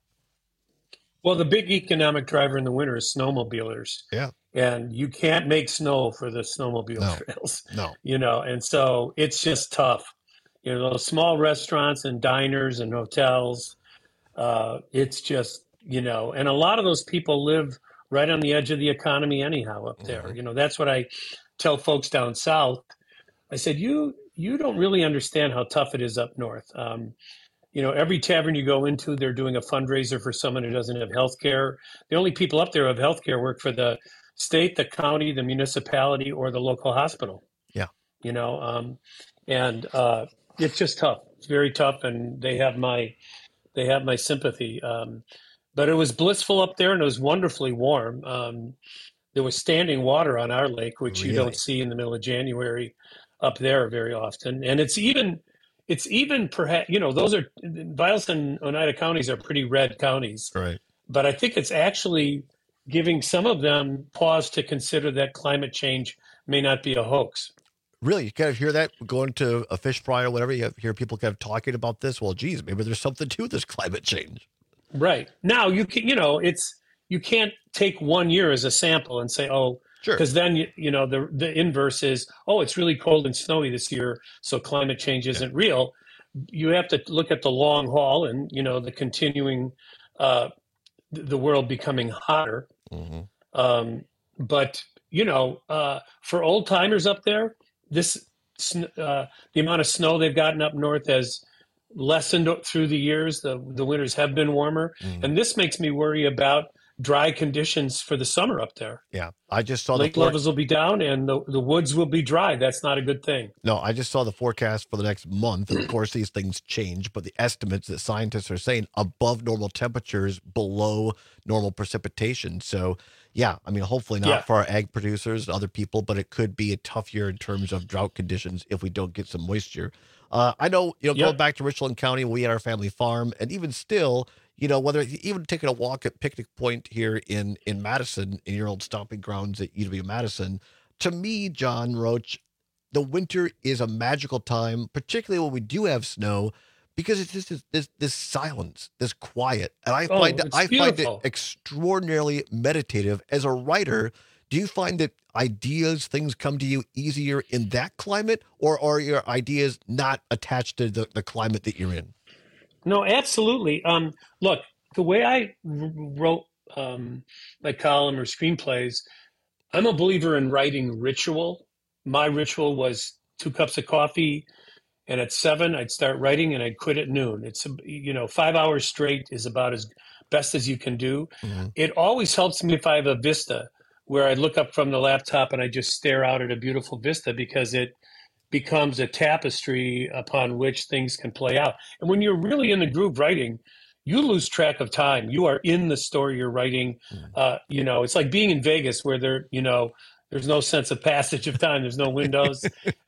Well, the big economic driver in the winter is snowmobilers. Yeah. And you can't make snow for the snowmobile trails. No. You know, and so it's just tough. You know, those small restaurants and diners and hotels, it's just, you know, and a lot of those people live right on the edge of the economy anyhow up there. You know, that's what I tell folks down south. I said, you don't really understand how tough it is up north. You know, every tavern you go into, they're doing a fundraiser for someone who doesn't have health care. The only people up there who have health care work for the state, the county, the municipality, or the local hospital. Yeah. You know, and it's just tough. It's very tough, and they have my sympathy. But it was blissful up there, and it was wonderfully warm. There was standing water on our lake, which you don't see in the middle of January up there very often. And it's even perhaps, you know, those are, Vilas and Oneida counties are pretty red counties. Right. But I think it's actually giving some of them pause to consider that climate change may not be a hoax. Really, you kind of hear that going to a fish fry or whatever. You hear people kind of talking about this. Well, geez, maybe there's something to this climate change. Right. Now you can't take 1 year as a sample and say, oh, sure, because then you know the inverse is, oh, it's really cold and snowy this year, so climate change isn't real. You have to look at the long haul and, you know, the continuing the world becoming hotter. But you know, for old timers up there, the amount of snow they've gotten up north has lessened through the years. The winters have been warmer, and this makes me worry about dry conditions for the summer up there. Yeah, I just saw lake levels will be down and the woods will be dry. That's not a good thing. No, I just saw the forecast for the next month. And of course, these things change, but the estimates that scientists are saying above normal temperatures, below normal precipitation. So, yeah, I mean, hopefully not for our ag producers and other people, but it could be a tough year in terms of drought conditions if we don't get some moisture. I know, you know, going back to Richland County, we had our family farm, and even still, you know, whether even taking a walk at Picnic Point here in Madison, in your old stomping grounds at UW-Madison, to me, John Roach, the winter is a magical time, particularly when we do have snow, because it's just this silence, this quiet, and I find it extraordinarily meditative. As a writer, do you find that ideas, things come to you easier in that climate, or are your ideas not attached to the climate that you're in? No, absolutely. Look, the way I wrote my column or screenplays, I'm a believer in writing ritual. My ritual was 2 cups of coffee, and at 7 I'd start writing, and I'd quit at noon. It's 5 hours straight is about as best as you can do. It always helps me if I have a vista where I look up from the laptop and I just stare out at a beautiful vista, because it becomes a tapestry upon which things can play out. And when you're really in the groove writing, you lose track of time. You are in the story you're writing. It's like being in Vegas where there's no sense of passage of time. There's no windows.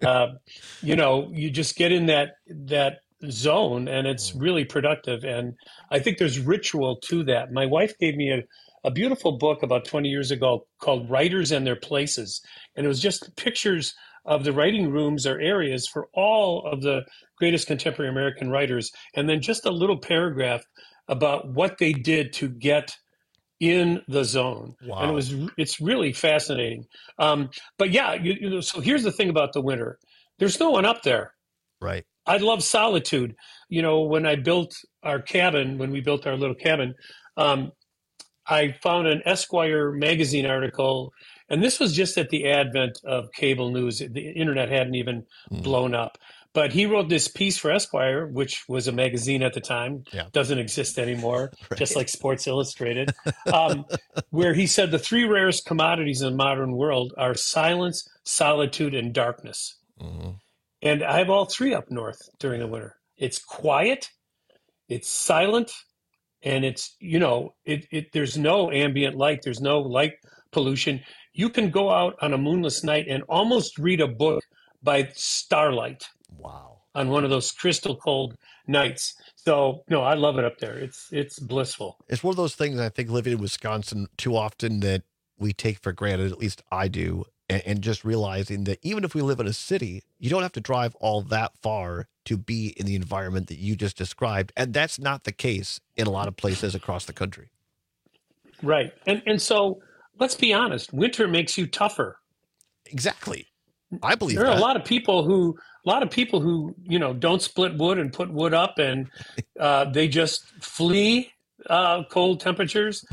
You just get in that zone, and it's really productive. And I think there's ritual to that. My wife gave me a beautiful book about 20 years ago called Writers and Their Places. And it was just pictures of the writing rooms or areas for all of the greatest contemporary American writers. And then just a little paragraph about what they did to get in the zone. Wow. And it's really fascinating. But yeah, so here's the thing about the winter. There's no one up there. Right. I love solitude. When I built our cabin, when we built our little cabin, I found an Esquire magazine article, and this was just at the advent of cable news. The internet hadn't even blown up. But he wrote this piece for Esquire, which was a magazine at the time, doesn't exist anymore, just like Sports Illustrated, where he said the three rarest commodities in the modern world are silence, solitude, and darkness. Mm-hmm. And I have all three up north during the winter. It's quiet, it's silent, and it's, there's no ambient light, there's no light pollution. You can go out on a moonless night and almost read a book by starlight. Wow. On one of those crystal cold nights. So, no, I love it up there. It's blissful. It's one of those things I think living in Wisconsin too often that we take for granted, at least I do, and just realizing that even if we live in a city, you don't have to drive all that far to be in the environment that you just described. And that's not the case in a lot of places across the country. Right. And so let's be honest, winter makes you tougher. Exactly. I believe there are that. a lot of people who don't split wood and put wood up, and they just flee cold temperatures.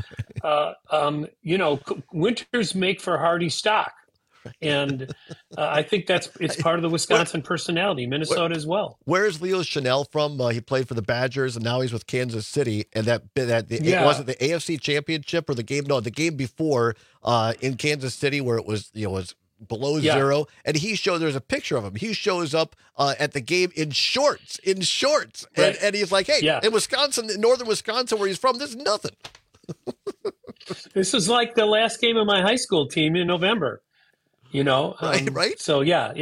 Winters make for hardy stock. And I think it's part of the Wisconsin personality, Minnesota as well. Where's Leo Chanel from? He played for the Badgers, and now he's with Kansas City. And was it the AFC Championship or the game? No, the game before in Kansas City where it was below zero. And there's a picture of him. He shows up at the game in shorts. Right. And he's like, hey, in Wisconsin, in northern Wisconsin where he's from, there's nothing. This is like the last game of my high school team in November. Right. So yeah,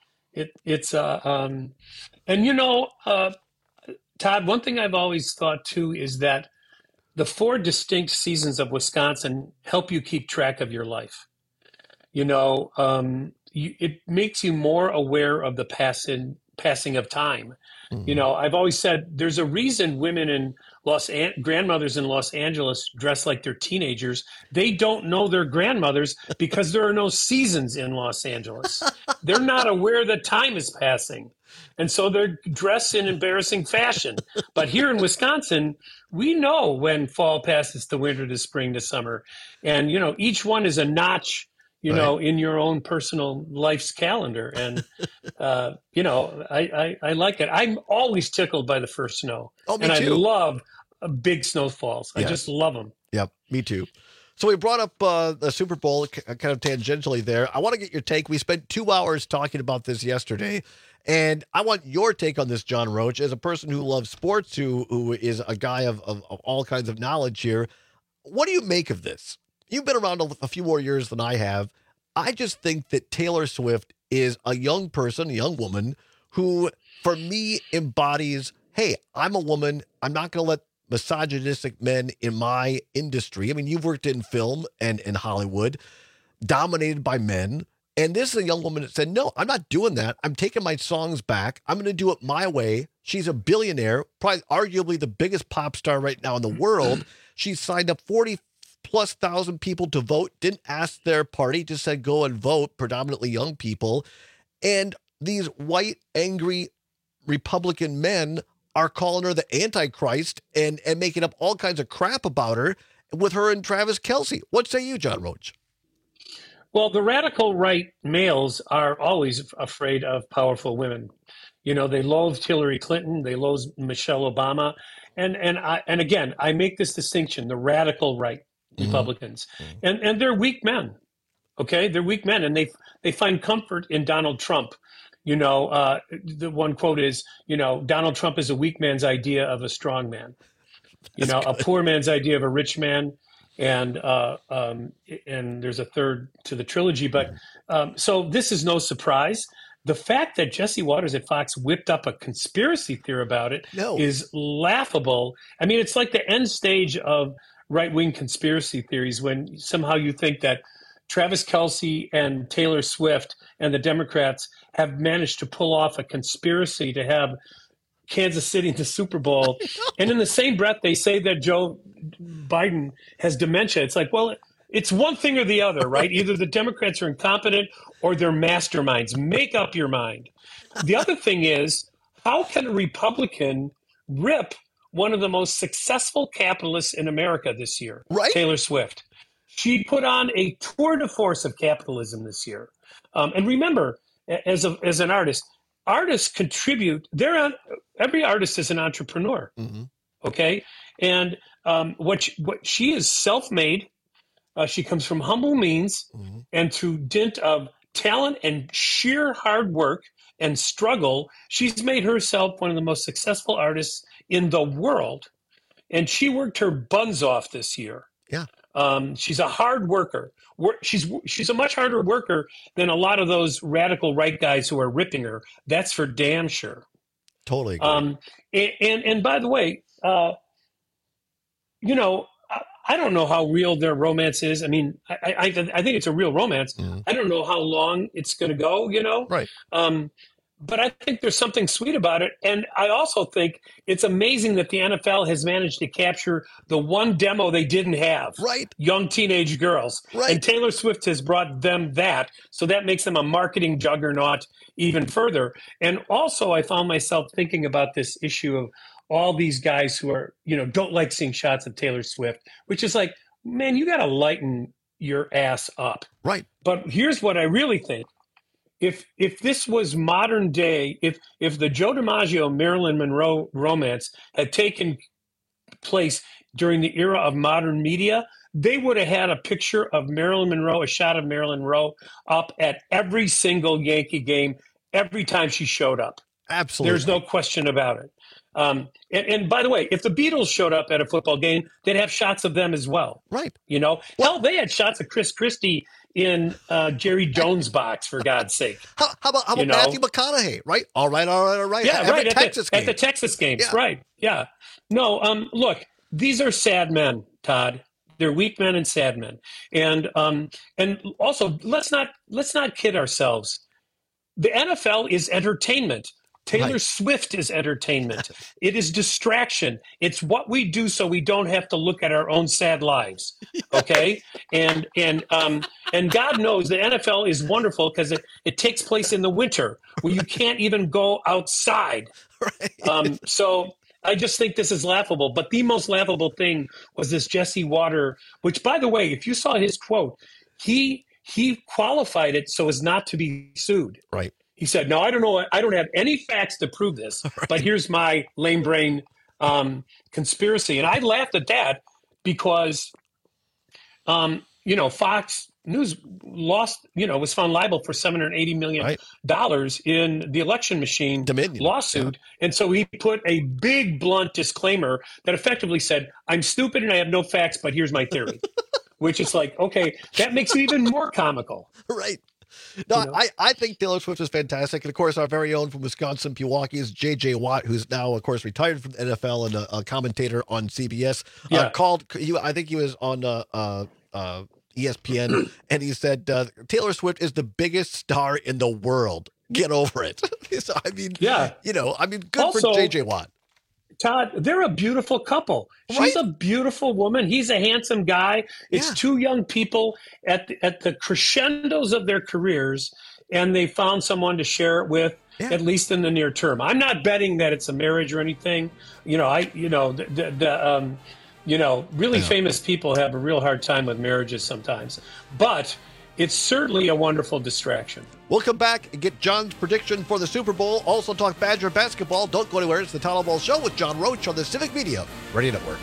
Todd, one thing I've always thought too is that the 4 distinct seasons of Wisconsin help you keep track of your life. It makes you more aware of the passing of time. Mm-hmm. I've always said there's a reason women in grandmothers in Los Angeles dress like they're teenagers. They don't know their grandmothers because there are no seasons in Los Angeles. They're not aware that time is passing. And so they're dressed in embarrassing fashion. But here in Wisconsin, we know when fall passes to winter to spring to summer. And, each one is a notch, in your own personal life's calendar. And, I like it. I'm always tickled by the first snow. Oh, me and too. I love big snowfalls. I just love them. Yep, me too. So we brought up the Super Bowl kind of tangentially there. I want to get your take. We spent 2 hours talking about this yesterday, and I want your take on this, John Roach, as a person who loves sports, who is a guy of all kinds of knowledge here. What do you make of this? You've been around a few more years than I have. I just think that Taylor Swift is a young woman who, for me, embodies, hey, I'm a woman. I'm not going to let misogynistic men in my industry. I mean, you've worked in film and in Hollywood, dominated by men. And this is a young woman that said, no, I'm not doing that. I'm taking my songs back. I'm going to do it my way. She's a billionaire, probably arguably the biggest pop star right now in the world. She's signed up 40,000+ people to vote, didn't ask their party, just said go and vote, predominantly young people. And these white, angry Republican men are calling her the Antichrist and making up all kinds of crap about her with her and Travis Kelce. What say you, John Roach? Well, the radical right males are always afraid of powerful women. They loathed Hillary Clinton. They loathed Michelle Obama. And again, I make this distinction, the radical right Republicans. Mm-hmm. And they're weak men. Okay? They're weak men. And they find comfort in Donald Trump. The one quote is, Donald Trump is a weak man's idea of a strong man. A poor man's idea of a rich man, and there's a third to the trilogy. But so this is no surprise. The fact that Jesse Waters at Fox whipped up a conspiracy theory about it is laughable. I mean, it's like the end stage of right-wing conspiracy theories when somehow you think that Travis Kelce and Taylor Swift and the Democrats have managed to pull off a conspiracy to have Kansas City in the Super Bowl. And in the same breath, they say that Joe Biden has dementia. It's like, well, it's one thing or the other, right? Either the Democrats are incompetent or they're masterminds. Make up your mind. The other thing is, how can a Republican rip one of the most successful capitalists in America this year, right? Taylor Swift? She put on a tour de force of capitalism this year. And remember, as an artist, artists contribute. Every artist is an entrepreneur, okay? And what she is self-made. She comes from humble means, and through dint of talent and sheer hard work and struggle, she's made herself one of the most successful artists in the world. And she worked her buns off this year. Yeah. She's a hard worker. She's a much harder worker than a lot of those radical right guys who are ripping her. That's for damn sure. Totally agree. And by the way, I don't know how real their romance is. I mean, I think it's a real romance. I don't know how long it's going to go, Right. But I think there's something sweet about it. And I also think it's amazing that the NFL has managed to capture the one demo they didn't have. Right. Young teenage girls. Right. And Taylor Swift has brought them that. So that makes them a marketing juggernaut even further. And also I found myself thinking about this issue of all these guys who are, don't like seeing shots of Taylor Swift, which is like, man, you got to lighten your ass up. Right. But here's what I really think. If this was modern day, if the Joe DiMaggio Marilyn Monroe romance had taken place during the era of modern media, they would have had a picture of Marilyn Monroe, a shot of Marilyn Monroe up at every single Yankee game, every time she showed up. Absolutely. There's no question about it. And by the way, if the Beatles showed up at a football game, they'd have shots of them as well. Right. Hell, they had shots of Chris Christie in Jerry Jones' box, for God's sake. How about Matthew McConaughey, right? All right. Yeah, right. At the Texas games, yeah. Right. Yeah. No, look, these are sad men, Todd. They're weak men and sad men. And also, let's not kid ourselves. The NFL is entertainment. Taylor Swift is entertainment. It is distraction. It's what we do so we don't have to look at our own sad lives. Okay? And God knows the NFL is wonderful because it takes place in the winter where you can't even go outside. Right. So I just think this is laughable. But the most laughable thing was this Jesse Water, which, by the way, if you saw his quote, he qualified it so as not to be sued. Right. He said, no, I don't know. I don't have any facts to prove this, but here's my lame brain conspiracy. And I laughed at that because, Fox News was found liable for $780 million in the election machine Dominion lawsuit. Yeah. And so he put a big, blunt disclaimer that effectively said, I'm stupid and I have no facts, but here's my theory, which is like, okay, that makes it even more comical. Right. No, I think Taylor Swift is fantastic. And, of course, our very own from Wisconsin, Pewaukee, is J.J. Watt, who's now, of course, retired from the NFL and a commentator on CBS. I think he was on ESPN, and he said, Taylor Swift is the biggest star in the world. Get over it. So, good also, for J.J. Watt. Todd, they're a beautiful couple. She's a beautiful woman. He's a handsome guy. It's two young people at the crescendos of their careers, and they found someone to share it with, at least in the near term. I'm not betting that it's a marriage or anything. Really famous people have a real hard time with marriages sometimes. But it's certainly a wonderful distraction. We'll come back and get John's prediction for the Super Bowl. Also talk Badger basketball. Don't go anywhere. It's the Tyler Ball Show with John Roach on the Civic Media Radio Network.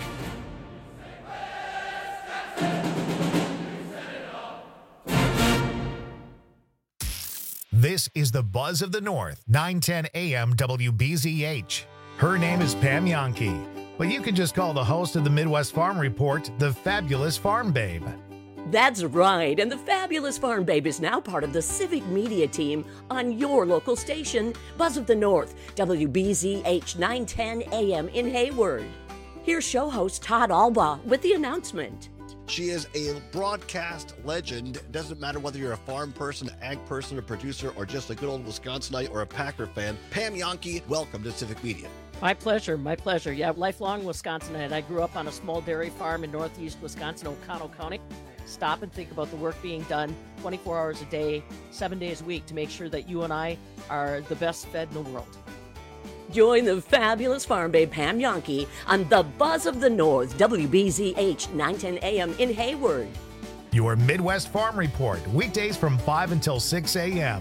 This is the Buzz of the North, 910 AM WBZH. Her name is Pam Yankee. But you can just call the host of the Midwest Farm Report the Fabulous Farm Babe. That's right, and the Fabulous Farm Babe is now part of the Civic Media team on your local station, Buzz of the North, WBZH 910 AM in Hayward. Here's show host Todd Alba with the announcement. She is a broadcast legend. It doesn't matter whether you're a farm person, ag person, a producer, or just a good old Wisconsinite or a Packer fan. Pam Jahnke, welcome to Civic Media. My pleasure, my pleasure. Yeah, lifelong Wisconsinite. I grew up on a small dairy farm in northeast Wisconsin, Oconto County. Stop and think about the work being done 24 hours a day, 7 days a week to make sure that you and I are the best fed in the world. Join the Fabulous Farm Babe Pam Jahnke on the Buzz of the North, WBZH 910 AM in Hayward. Your Midwest Farm Report, weekdays from 5 until 6 a.m.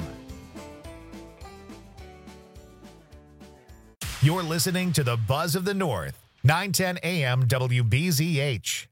You're listening to the Buzz of the North, 910 AM WBZH.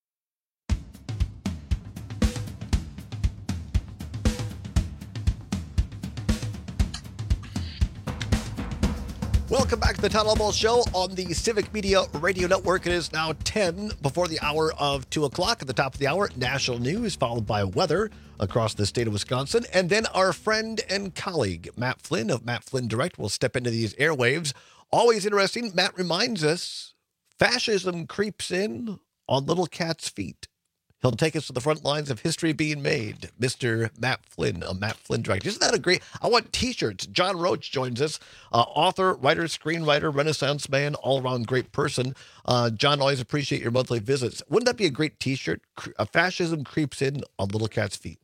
Welcome back to the Todd Alba Show on the Civic Media Radio Network. It is now 10 before the hour of 2 o'clock. At the top of the hour, national news, followed by weather across the state of Wisconsin. And then our friend and colleague, Matt Flynn of Matt Flynn Direct, will step into these airwaves. Always interesting. Matt reminds us, fascism creeps in on little cats' feet. He'll take us to the front lines of history being made. Mr. Matt Flynn of Matt Flynn Direct. Isn't that a great? I want T-shirts. John Roach joins us. Author, writer, screenwriter, Renaissance man, all-around great person. John, always appreciate your monthly visits. Wouldn't that be a great T-shirt? Fascism creeps in on little cats' feet.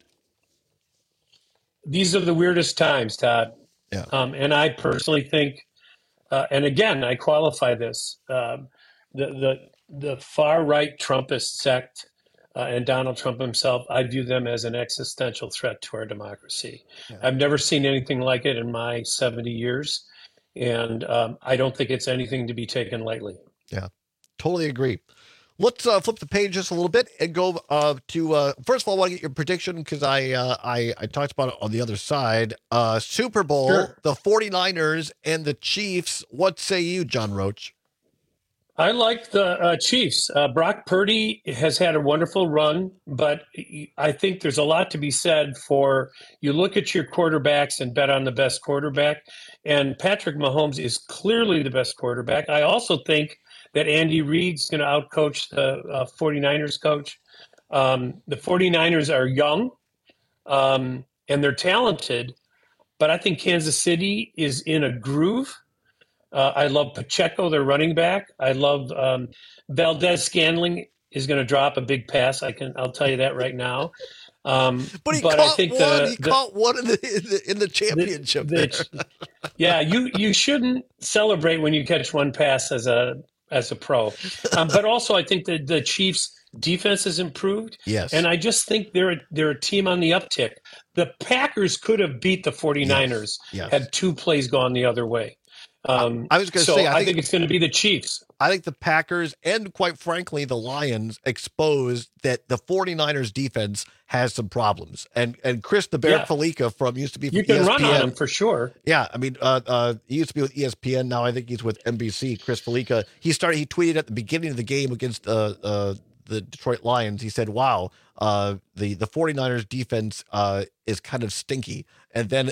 These are the weirdest times, Todd. Yeah. And I personally think, and again, I qualify this, the far-right Trumpist sect and Donald Trump himself, I view them as an existential threat to our democracy. Yeah. I've never seen anything like it in my 70 years, and I don't think it's anything to be taken lightly. Yeah, totally agree. Let's flip the page just a little bit and go to, first of all, I want to get your prediction because I talked about it on the other side. Super Bowl, sure. The 49ers and the Chiefs. What say you, John Roach? I like the Chiefs. Brock Purdy has had a wonderful run, but I think there's a lot to be said for you look at your quarterbacks and bet on the best quarterback, and Patrick Mahomes is clearly the best quarterback. I also think that Andy Reid's going to outcoach the 49ers coach. The 49ers are young, and they're talented, but I think Kansas City is in a groove. I love Pacheco, their running back. I love Valdez-Scantling is going to drop a big pass. I'll tell you that right now. But he caught one in the championship. Yeah, you shouldn't celebrate when you catch one pass as a pro. But also, I think that the Chiefs' defense has improved. Yes, and I just think they're a team on the uptick. The Packers could have beat the 49ers had two plays gone the other way. I was going to say, I think it's going to be the Chiefs. I think the Packers and, quite frankly, the Lions exposed that the 49ers defense has some problems. And Chris the Bear Felica used to be from you can ESPN. Run on him for sure. Yeah, I mean, he used to be with ESPN. Now I think he's with NBC. Chris Felica. He tweeted at the beginning of the game against the Detroit Lions. He said, "Wow, the 49ers defense is kind of stinky." And then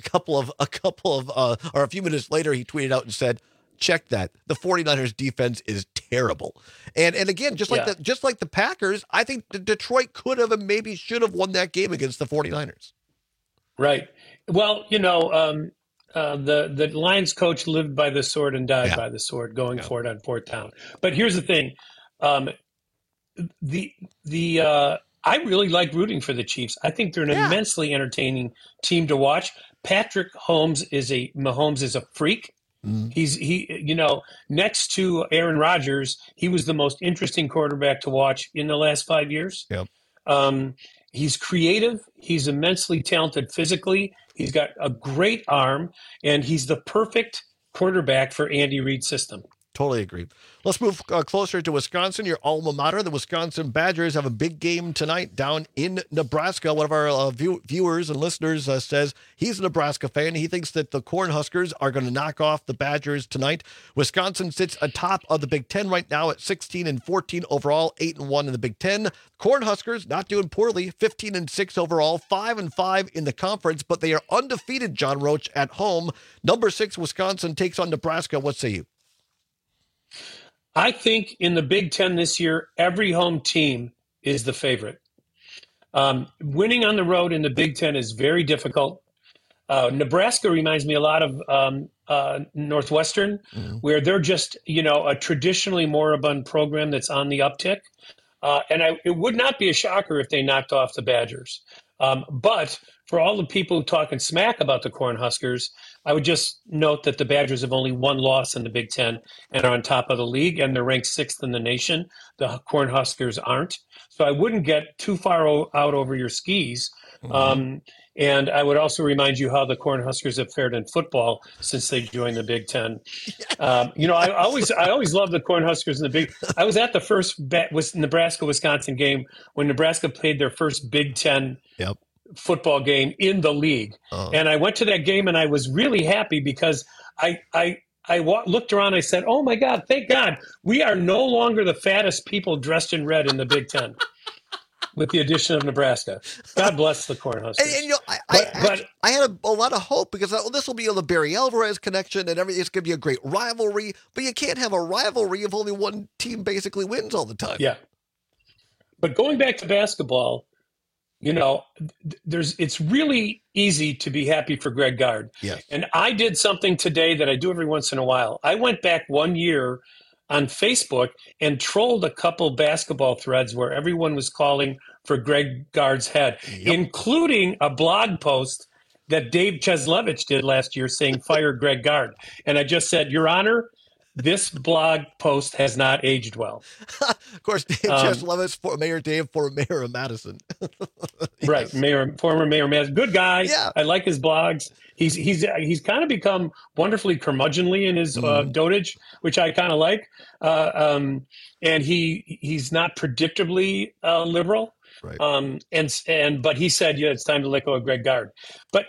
a few minutes later, he tweeted out and said, "Check that. The 49ers defense is terrible." And again, just like the Packers, I think Detroit could have and maybe should have won that game against the 49ers. Right. Well, the Lions coach lived by the sword and died by the sword, going for it on fourth down. But here's the thing. I really like rooting for the Chiefs. I think they're an immensely entertaining team to watch. Patrick Mahomes is a freak. Mm. Next to Aaron Rodgers, he was the most interesting quarterback to watch in the last 5 years. Yep. He's creative. He's immensely talented physically. He's got a great arm, and he's the perfect quarterback for Andy Reid's system. Totally agree. Let's move closer to Wisconsin, your alma mater. The Wisconsin Badgers have a big game tonight down in Nebraska. One of our viewers and listeners says he's a Nebraska fan. He thinks that the Cornhuskers are going to knock off the Badgers tonight. Wisconsin sits atop of the Big Ten right now at 16-14 overall, 8-1 in the Big Ten. Cornhuskers not doing poorly, 15-6 overall, 5-5 in the conference, but they are undefeated, John Roach, at home. Number 6, Wisconsin takes on Nebraska. What say you? I think in the Big Ten this year, every home team is the favorite. Winning on the road in the Big Ten is very difficult. Nebraska reminds me a lot of Northwestern, where they're just, a traditionally moribund program that's on the uptick. It would not be a shocker if they knocked off the Badgers. But for all the people talking smack about the Cornhuskers, I would just note that the Badgers have only one loss in the Big Ten and are on top of the league, and they're ranked 6th in the nation. The Cornhuskers aren't. So I wouldn't get too far out over your skis. And I would also remind you how the Cornhuskers have fared in football since they joined the Big Ten. I always loved the Cornhuskers in the Big. I was at the first Nebraska-Wisconsin game when Nebraska played their first Big Ten football game in the league, and I went to that game and I was really happy because I looked around. I said, "Oh my God! Thank God we are no longer the fattest people dressed in red in the Big Ten." With the addition of Nebraska. God bless the Cornhuskers. And I had a lot of hope because this will be the Barry Alvarez connection and everything. It's going to be a great rivalry, but you can't have a rivalry if only one team basically wins all the time. Yeah. But going back to basketball, it's really easy to be happy for Greg Gard. Yes. And I did something today that I do every once in a while. I went back 1 year on Facebook and trolled a couple basketball threads where everyone was calling for Greg Gard's head, including a blog post that Dave Cheslevich did last year saying, "Fire Greg Gard." And I just said, Your Honor, this blog post has not aged well. Of course, Dave Cheslevich, Mayor Dave, former mayor of Madison. Yes. Right, former mayor of Madison. Good guy. Yeah. I like his blogs. He's kind of become wonderfully curmudgeonly in his dotage, which I kind of like. And he's not predictably liberal. Right. But he said, it's time to let go of Greg Gard. But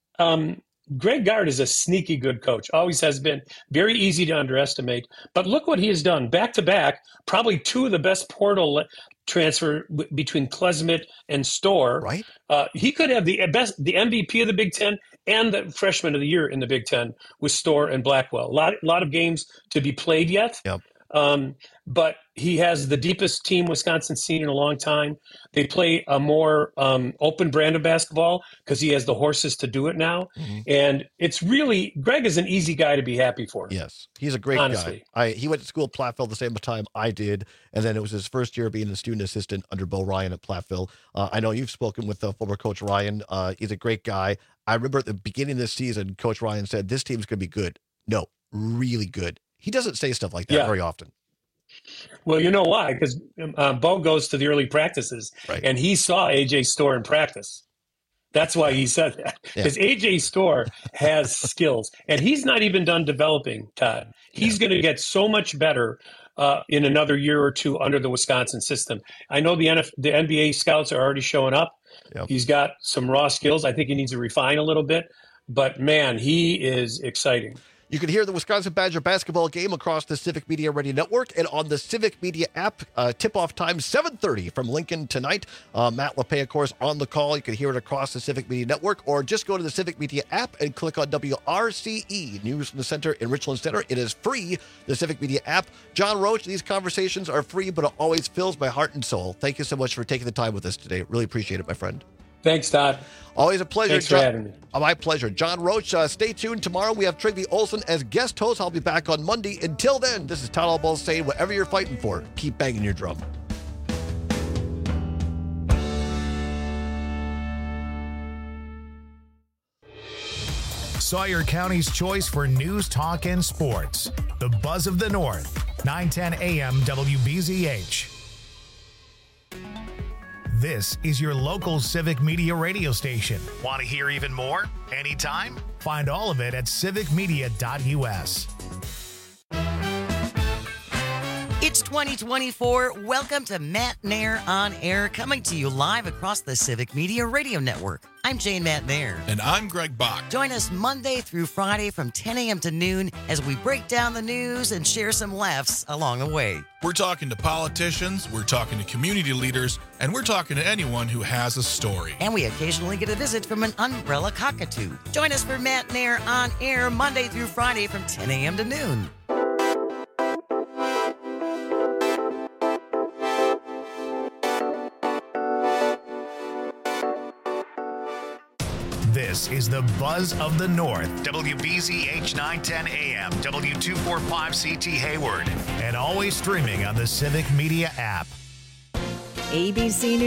Greg Gard is a sneaky good coach, always has been, very easy to underestimate. But look what he has done. Back to back, probably two of the best portal transfer between Klesmit and Storr. Right. He could have the MVP of the Big Ten and the freshman of the year in the Big Ten with Storr and Blackwell. A lot of games to be played yet. Yep. But he has the deepest team Wisconsin's seen in a long time. They play a more open brand of basketball because he has the horses to do it now. And it's really, Greg is an easy guy to be happy for. Yes, he's a great guy. He went to school at Platteville the same time I did, and then it was his first year being a student assistant under Bo Ryan at Platteville. I know you've spoken with former Coach Ryan. He's a great guy. I remember at the beginning of this season, Coach Ryan said, this team's going to be good. No, really good. He doesn't say stuff like that very often. Well, you know why? Because Bo goes to the early practices, and he saw A.J. Storr in practice. That's why he said that. Because A.J. Storr has skills, and he's not even done developing, Todd. He's going to get so much better in another year or two under the Wisconsin system. I know the NBA scouts are already showing up. Yep. He's got some raw skills. I think he needs to refine a little bit. But, man, he is exciting. You can hear the Wisconsin Badger basketball game across the Civic Media Radio Network and on the Civic Media app. Tip-off time, 7:30 from Lincoln tonight. Matt LePay, of course, on the call. You can hear it across the Civic Media Network, or just go to the Civic Media app and click on WRCE, News from the Center in Richland Center. It is free, the Civic Media app. John Roach, these conversations are free, but it always fills my heart and soul. Thank you so much for taking the time with us today. Really appreciate it, my friend. Thanks, Todd. Always a pleasure. Thanks for having me. My pleasure. John Roach, stay tuned. Tomorrow we have Trygve Olsen as guest host. I'll be back on Monday. Until then, this is Todd Albaugh saying, whatever you're fighting for, keep banging your drum. Sawyer County's choice for news, talk, and sports. The Buzz of the North, 910 AM WBZH. This is your local Civic Media radio station. Want to hear even more? Anytime? Find all of it at civicmedia.us. 2024. Welcome to Matt Nair on Air, coming to you live across the Civic Media Radio Network. I'm Jane Matt Nair. And I'm Greg Bach. Join us Monday through Friday from 10 a.m. to noon as we break down the news and share some laughs along the way. We're talking to politicians, we're talking to community leaders, and we're talking to anyone who has a story. And we occasionally get a visit from an umbrella cockatoo. Join us for Matt Nair on Air Monday through Friday from 10 a.m. to noon. This is the Buzz of the North. WBZH 910 AM, W245CT Hayward, and always streaming on the Civic Media app. ABC News.